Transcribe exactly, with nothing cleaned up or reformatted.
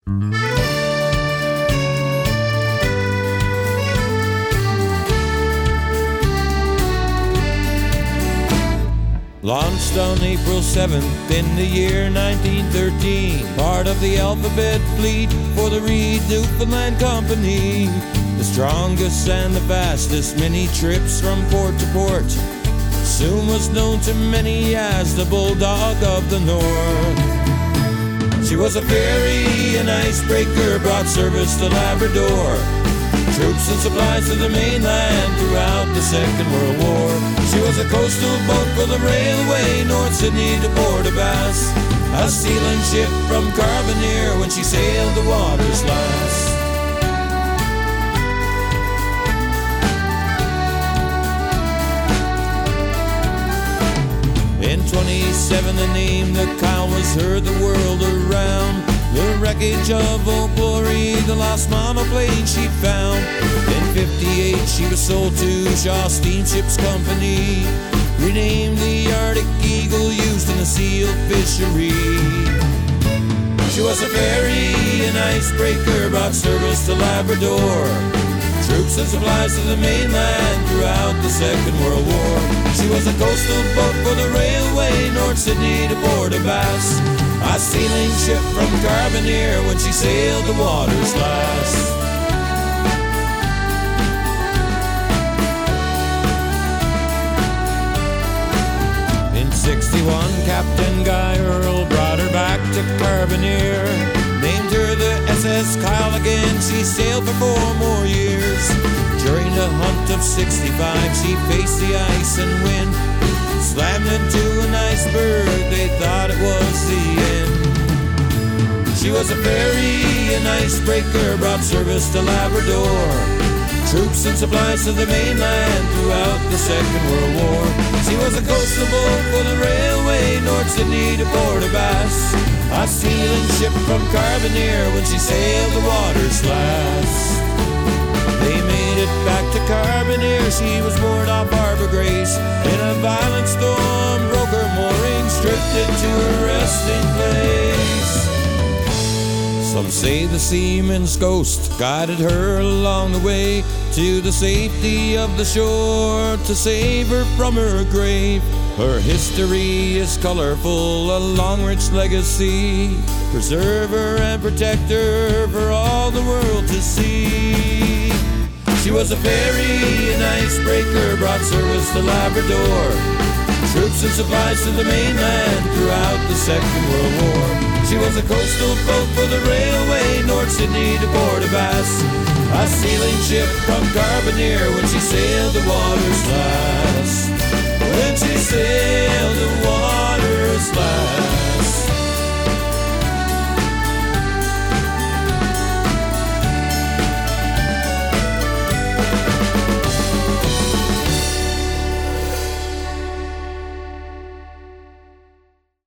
Launched on April seventh in the year nineteen thirteen, part of the Alphabet Fleet for the Reed Newfoundland Company. The strongest and the fastest, many trips from port to port, soon was known to many as the Bulldog of the North. She was a ferry, an icebreaker, brought service to Labrador, troops and supplies to the mainland throughout the Second World War. She was a coastal boat for the railway, North Sydney to Port aux Basques, a sealing ship from Carbonear when she sailed the waters last. In twenty-seven, the name the Kyle was heard the world around. The wreckage of Old Glory, the lost monoplane she found. In fifty-eight, she was sold to Shaw Steamships Company, renamed the Arctic Eagle, used in the seal fishery. She was a ferry, an icebreaker, brought service to Labrador, troops and supplies to the mainland throughout the Second World War. She was a coastal boat for the railway, North Sydney to Port aux Basques, a sealing ship from Carbonear when she sailed the waters last. In sixty-one, Captain Guy Earl brought her back to Carbonear, named her the S S Kyle again. She sailed for four more years. During the hunt of sixty-five, she faced the ice and wind, slammed into an iceberg, they thought it was the end. She was a ferry, an icebreaker, brought service to Labrador, troops and supplies to the mainland throughout the Second World War. She was a coastal boat for the railway, North Sydney to Port aux Basques, a sealing ship from Carbonear when she sailed the waters last. They made it back to Carbonear, she was moored off Harbour Grace. In a violent storm broke her moorings, drifted to her resting place. Some say the seaman's ghost guided her along the way to the safety of the shore, to save her from her grave. Her history is colorful, a long rich legacy. Preserve her and protect her for all the world to see. She was a ferry, an icebreaker, brought service to Labrador, troops and supplies to the mainland throughout the Second World War. She was a coastal boat for the railway, North Sydney to Port aux Basques, a sealing ship from Carbonear when she sailed the waters last. When she sailed the waters last.